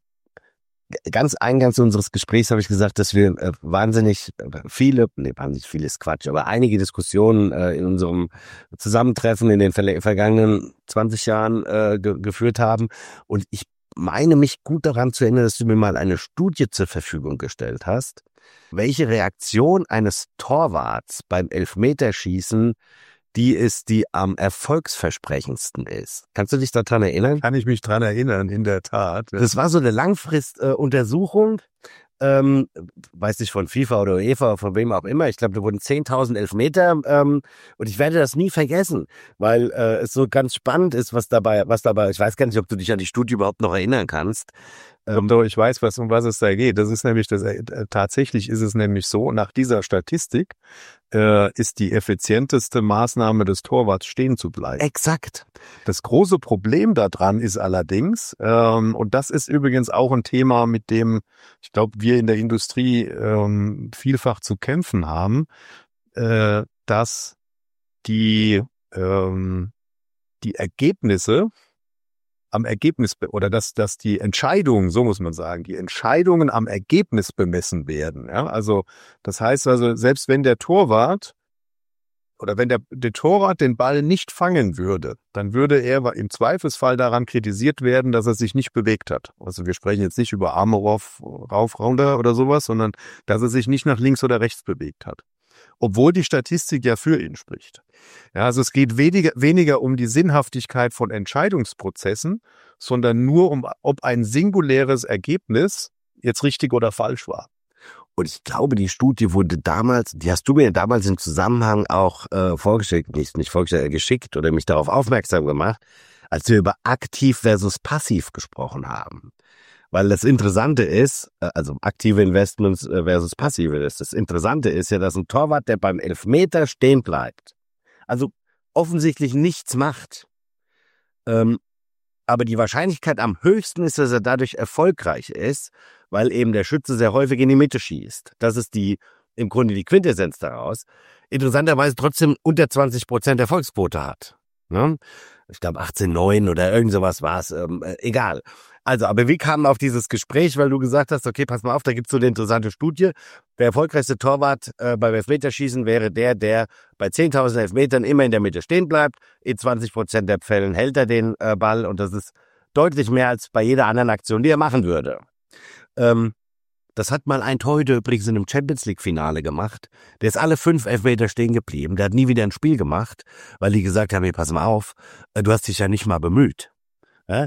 ganz eingangs unseres Gesprächs habe ich gesagt, dass wir äh, wahnsinnig viele, nee, wahnsinnig viel ist Quatsch, aber einige Diskussionen äh, in unserem Zusammentreffen in den ver- vergangenen zwanzig Jahren äh, ge- geführt haben. Und ich meine mich gut daran zu erinnern, dass du mir mal eine Studie zur Verfügung gestellt hast, welche Reaktion eines Torwarts beim Elfmeterschießen die ist, die am erfolgsversprechendsten ist. Kannst du dich daran erinnern? Kann ich mich dran erinnern, in der Tat. Das war so eine Langfristuntersuchung, äh, ähm, weiß nicht, von FIFA oder UEFA oder von wem auch immer. Ich glaube, da wurden zehntausend Elfmeter ähm, und ich werde das nie vergessen, weil äh, es so ganz spannend ist, was dabei, was dabei, ich weiß gar nicht, ob du dich an die Studie überhaupt noch erinnern kannst. Ähm, Doch, ich weiß, was, um was es da geht. Das ist nämlich, das, äh, tatsächlich ist es nämlich so, nach dieser Statistik äh, ist die effizienteste Maßnahme des Torwarts, stehen zu bleiben. Exakt. Das große Problem daran ist allerdings, ähm, und das ist übrigens auch ein Thema, mit dem, ich glaube, wir in der Industrie ähm, vielfach zu kämpfen haben, äh, dass die, ähm, die Ergebnisse am Ergebnis oder dass dass die Entscheidungen, so muss man sagen, die Entscheidungen am Ergebnis bemessen werden. Ja, also das heißt also, selbst wenn der Torwart oder wenn der, der Torwart den Ball nicht fangen würde, dann würde er im Zweifelsfall daran kritisiert werden, dass er sich nicht bewegt hat. Also wir sprechen jetzt nicht über Arme rauf, rauf, runter oder sowas, sondern dass er sich nicht nach links oder rechts bewegt hat. Obwohl die Statistik ja für ihn spricht. Ja, also es geht weniger, weniger um die Sinnhaftigkeit von Entscheidungsprozessen, sondern nur um, ob ein singuläres Ergebnis jetzt richtig oder falsch war. Und ich glaube, die Studie wurde damals, die hast du mir damals im Zusammenhang auch äh, vorgeschickt, nicht, nicht vorgestellt, geschickt oder mich darauf aufmerksam gemacht, als wir über aktiv versus passiv gesprochen haben. Weil das Interessante ist, also aktive Investments versus passive ist, das Interessante ist ja, dass ein Torwart, der beim Elfmeter stehen bleibt, also offensichtlich nichts macht, ähm, aber die Wahrscheinlichkeit am höchsten ist, dass er dadurch erfolgreich ist, weil eben der Schütze sehr häufig in die Mitte schießt. Das ist die im Grunde die Quintessenz daraus. Interessanterweise trotzdem unter zwanzig Prozent Erfolgsquote hat. Ne? Ich glaube achtzehn neun oder irgend sowas war es, ähm, äh, egal. Also, aber wir kamen auf dieses Gespräch, weil du gesagt hast, okay, pass mal auf, da gibt's so eine interessante Studie. Der erfolgreichste Torwart äh, beim Elfmeterschießen wäre der, der bei zehntausend Elfmetern immer in der Mitte stehen bleibt. In zwanzig Prozent der Fällen hält er den äh, Ball und das ist deutlich mehr als bei jeder anderen Aktion, die er machen würde. Ähm, das hat mal ein Torhüter übrigens in einem Champions-League-Finale gemacht. Der ist alle fünf Elfmeter stehen geblieben. Der hat nie wieder ein Spiel gemacht, weil die gesagt haben, hey, pass mal auf, äh, du hast dich ja nicht mal bemüht. Ja?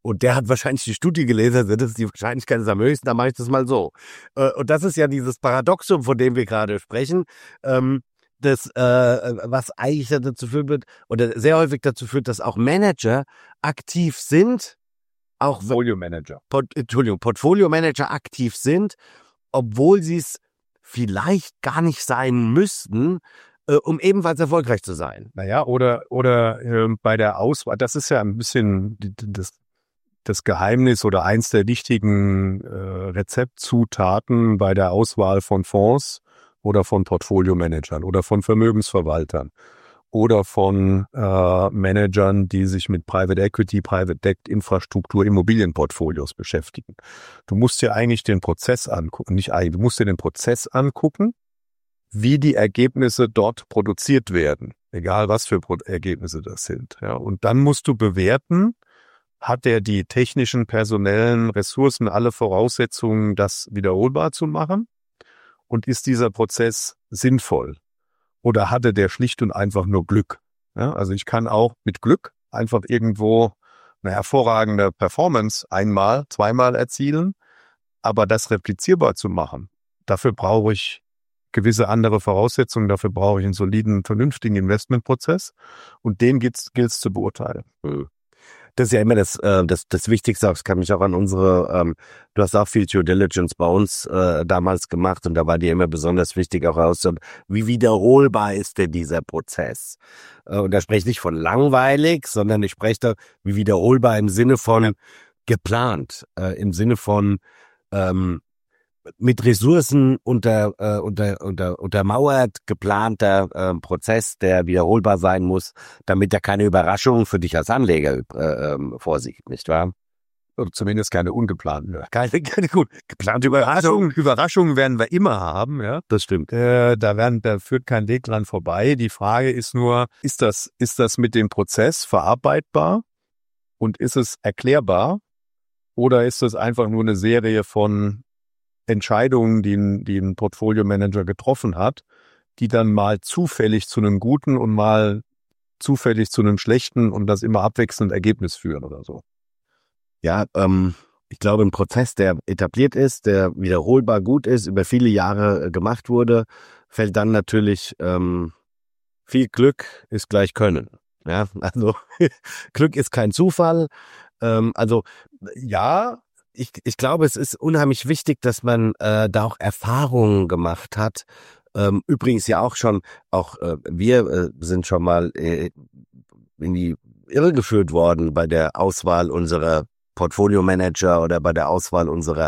Und der hat wahrscheinlich die Studie gelesen, also das ist die Wahrscheinlichkeit ist am höchsten, dann mache ich das mal so. Äh, und das ist ja dieses Paradoxum, von dem wir gerade sprechen, ähm, das, äh, was eigentlich dazu führt, oder sehr häufig dazu führt, dass auch Manager aktiv sind, auch Portfolio Manager. Port, Entschuldigung, Portfolio Manager aktiv sind, obwohl sie es vielleicht gar nicht sein müssten, äh, um ebenfalls erfolgreich zu sein. Naja, oder oder äh, bei der Auswahl, das ist ja ein bisschen das, das Geheimnis oder eins der wichtigen äh, Rezeptzutaten bei der Auswahl von Fonds oder von Portfolio-Managern oder von Vermögensverwaltern oder von äh, Managern, die sich mit Private Equity, Private Debt, Infrastruktur, Immobilienportfolios beschäftigen. Du musst dir eigentlich den Prozess angucken, nicht eigentlich, du musst dir den Prozess angucken, wie die Ergebnisse dort produziert werden, egal was für Pro- Ergebnisse das sind. Ja, und dann musst du bewerten, hat er die technischen, personellen Ressourcen, alle Voraussetzungen, das wiederholbar zu machen? Und ist dieser Prozess sinnvoll? Oder hatte der schlicht und einfach nur Glück? Ja, also ich kann auch mit Glück einfach irgendwo eine hervorragende Performance einmal, zweimal erzielen, aber das replizierbar zu machen, dafür brauche ich gewisse andere Voraussetzungen, dafür brauche ich einen soliden, vernünftigen Investmentprozess und den gilt es zu beurteilen. Das ist ja immer das, äh, das, das Wichtigste. Ich kann mich auch an unsere, ähm, du hast auch viel Due Diligence bei uns äh, damals gemacht und da war dir immer besonders wichtig auch raus, wie wiederholbar ist denn dieser Prozess? Äh, und da spreche ich nicht von langweilig, sondern ich spreche da wie wiederholbar im Sinne von geplant, äh, im Sinne von ähm, mit Ressourcen unter, äh, unter, unter, untermauert, geplanter äh, Prozess, der wiederholbar sein muss, damit er keine Überraschungen für dich als Anleger äh, ähm, vorsieht, nicht wahr? Oder zumindest keine ungeplanten. Keine, keine gut geplante Überraschungen. Also, Überraschungen werden wir immer haben, ja. Das stimmt. Äh, da werden, da führt kein Weg dran vorbei. Die Frage ist nur, ist das, ist das mit dem Prozess verarbeitbar und ist es erklärbar oder ist es einfach nur eine Serie von Entscheidungen, die ein, die ein Portfolio-Manager getroffen hat, die dann mal zufällig zu einem guten und mal zufällig zu einem schlechten und das immer abwechselnd Ergebnis führen oder so. Ja, ähm, ich glaube, ein Prozess, der etabliert ist, der wiederholbar gut ist, über viele Jahre äh, gemacht wurde, fällt dann natürlich ähm, viel Glück ist gleich Können. Ja, also Glück ist kein Zufall. Ähm, also ja, Ich, ich glaube, es ist unheimlich wichtig, dass man äh, da auch Erfahrungen gemacht hat. Ähm, übrigens ja auch schon, auch äh, wir äh, sind schon mal äh, in die Irre geführt worden bei der Auswahl unserer Portfolio-Manager oder bei der Auswahl unserer,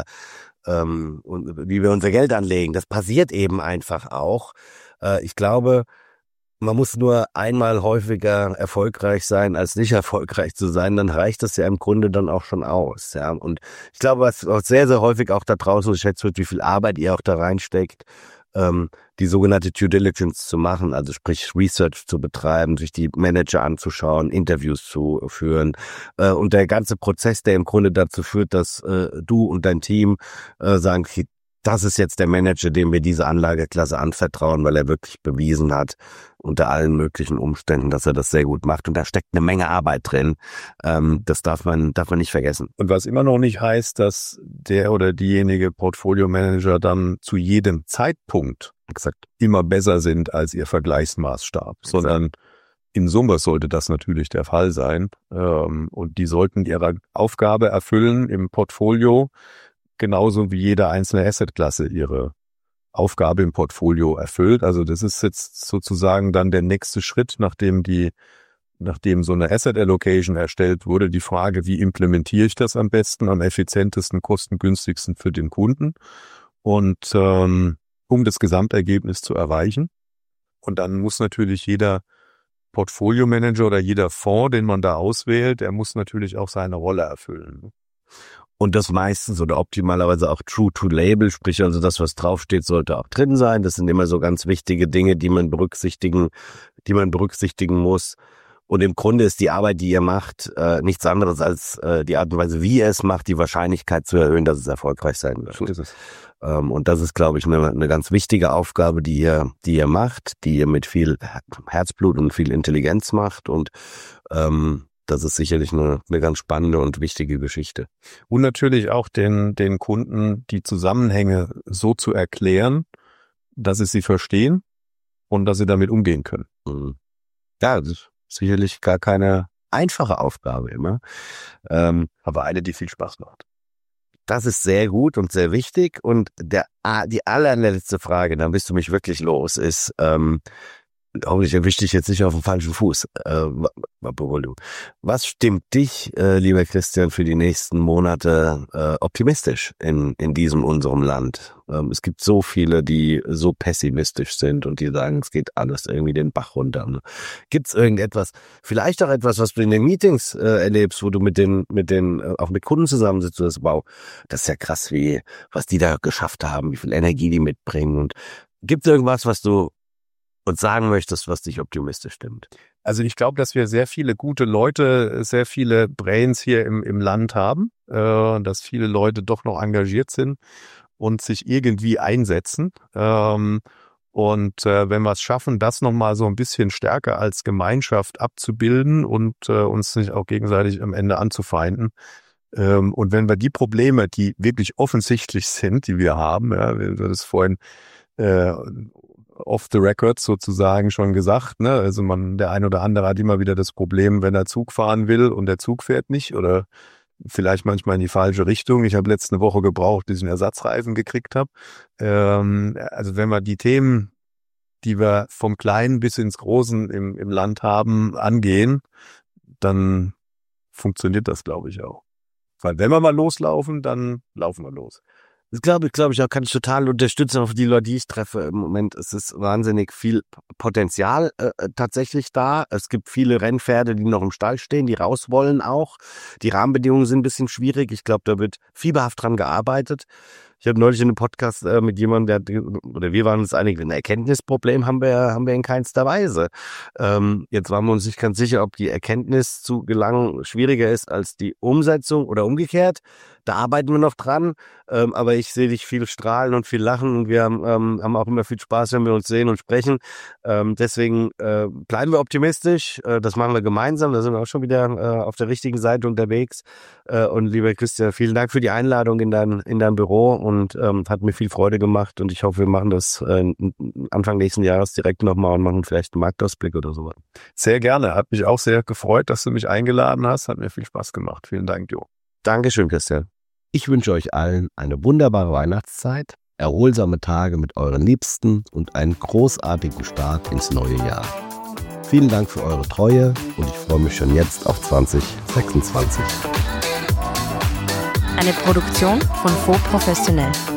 ähm, wie wir unser Geld anlegen. Das passiert eben einfach auch. Äh, ich glaube, man muss nur einmal häufiger erfolgreich sein, als nicht erfolgreich zu sein, dann reicht das ja im Grunde dann auch schon aus. Ja. Und ich glaube, was auch sehr, sehr häufig auch da draußen geschätzt wird, wie viel Arbeit ihr auch da reinsteckt, ähm, die sogenannte Due Diligence zu machen, also sprich Research zu betreiben, sich die Manager anzuschauen, Interviews zu führen äh, und der ganze Prozess, der im Grunde dazu führt, dass äh, du und dein Team äh, sagen, okay, das ist jetzt der Manager, dem wir diese Anlageklasse anvertrauen, weil er wirklich bewiesen hat, unter allen möglichen Umständen, dass er das sehr gut macht. Und da steckt eine Menge Arbeit drin. Ähm, das darf man, darf man nicht vergessen. Und was immer noch nicht heißt, dass der oder diejenige Portfolio-Manager dann zu jedem Zeitpunkt Exakt. immer besser sind als ihr Vergleichsmaßstab, Exakt. Sondern in Summe sollte das natürlich der Fall sein. Ähm, und die sollten ihre Aufgabe erfüllen im Portfolio, genauso wie jede einzelne Assetklasse ihre Aufgabe im Portfolio erfüllt. Also das ist jetzt sozusagen dann der nächste Schritt, nachdem die, nachdem so eine Asset Allocation erstellt wurde, die Frage, wie implementiere ich das am besten, am effizientesten, kostengünstigsten für den Kunden und ähm, um das Gesamtergebnis zu erreichen. Und dann muss natürlich jeder Portfolio-Manager oder jeder Fonds, den man da auswählt, der muss natürlich auch seine Rolle erfüllen. Und das meistens oder optimalerweise auch true to label, sprich also das, was draufsteht, sollte auch drin sein. Das sind immer so ganz wichtige Dinge, die man berücksichtigen, die man berücksichtigen muss. Und im Grunde ist die Arbeit, die ihr macht, äh, nichts anderes als äh, die Art und Weise, wie ihr es macht, die Wahrscheinlichkeit zu erhöhen, dass es erfolgreich sein wird. So ist es. Ähm, und das ist, glaube ich, eine, eine ganz wichtige Aufgabe, die ihr, die ihr macht, die ihr mit viel Herzblut und viel Intelligenz macht. Und ähm, das ist sicherlich eine, eine ganz spannende und wichtige Geschichte. Und natürlich auch den, den Kunden die Zusammenhänge so zu erklären, dass sie sie verstehen und dass sie damit umgehen können. Ja, das ist sicherlich gar keine einfache Aufgabe immer, ähm, aber eine, die viel Spaß macht. Das ist sehr gut und sehr wichtig. Und der die allerletzte Frage, dann bist du mich wirklich los, ist, ähm, hoffentlich erwische dich jetzt nicht auf den falschen Fuß. Äh, was stimmt dich, äh, lieber Christian, für die nächsten Monate äh, optimistisch in in diesem unserem Land? Ähm, es gibt so viele, die so pessimistisch sind und die sagen, es geht alles irgendwie den Bach runter. Gibt es irgendetwas, vielleicht auch etwas, was du in den Meetings äh, erlebst, wo du mit den mit den äh, auch mit Kunden zusammensitzt und das, wow, das ist ja krass, wie was die da geschafft haben, wie viel Energie die mitbringen. Und gibt es irgendwas, was du und sagen möchtest, was dich optimistisch stimmt? Also ich glaube, dass wir sehr viele gute Leute, sehr viele Brains hier im, im Land haben, äh, dass viele Leute doch noch engagiert sind und sich irgendwie einsetzen. Ähm, und äh, wenn wir es schaffen, das nochmal so ein bisschen stärker als Gemeinschaft abzubilden und äh, uns nicht auch gegenseitig am Ende anzufeinden. Ähm, und wenn wir die Probleme, die wirklich offensichtlich sind, die wir haben, ja, wir haben das vorhin äh, off the record sozusagen schon gesagt, ne? Also man, der ein oder andere hat immer wieder das Problem, wenn er Zug fahren will und der Zug fährt nicht oder vielleicht manchmal in die falsche Richtung. Ich habe letzte Woche gebraucht, bis ich einen Ersatzreifen gekriegt habe. Ähm, also wenn wir die Themen, die wir vom Kleinen bis ins Großen im, im Land haben, angehen, dann funktioniert das, glaube ich, auch. Weil wenn wir mal loslaufen, dann laufen wir los. Das glaube ich, glaube ich auch, kann ich total unterstützen, auf die Leute, die ich treffe. Im Moment ist es wahnsinnig viel Potenzial äh, tatsächlich da. Es gibt viele Rennpferde, die noch im Stall stehen, die raus wollen auch. Die Rahmenbedingungen sind ein bisschen schwierig. Ich glaube, da wird fieberhaft dran gearbeitet. Ich habe neulich in einem Podcast äh, mit jemandem, der, oder wir waren uns einig, ein Erkenntnisproblem haben wir haben wir in keinster Weise. Ähm, jetzt waren wir uns nicht ganz sicher, ob die Erkenntnis zu gelangen schwieriger ist als die Umsetzung oder umgekehrt. Da arbeiten wir noch dran, ähm, aber ich sehe dich viel strahlen und viel lachen und wir haben, ähm, haben auch immer viel Spaß, wenn wir uns sehen und sprechen. Ähm, deswegen äh, bleiben wir optimistisch, äh, das machen wir gemeinsam, da sind wir auch schon wieder äh, auf der richtigen Seite unterwegs. Äh, und lieber Christian, vielen Dank für die Einladung in dein, in dein Büro und ähm, hat mir viel Freude gemacht und ich hoffe, wir machen das äh, Anfang nächsten Jahres direkt nochmal und machen vielleicht einen Marktausblick oder sowas. Sehr gerne, hat mich auch sehr gefreut, dass du mich eingeladen hast, hat mir viel Spaß gemacht. Vielen Dank, Jo. Dankeschön, Christian. Ich wünsche euch allen eine wunderbare Weihnachtszeit, erholsame Tage mit euren Liebsten und einen großartigen Start ins neue Jahr. Vielen Dank für eure Treue und ich freue mich schon jetzt auf zwanzig sechsundzwanzig. Eine Produktion von Faux Professionell.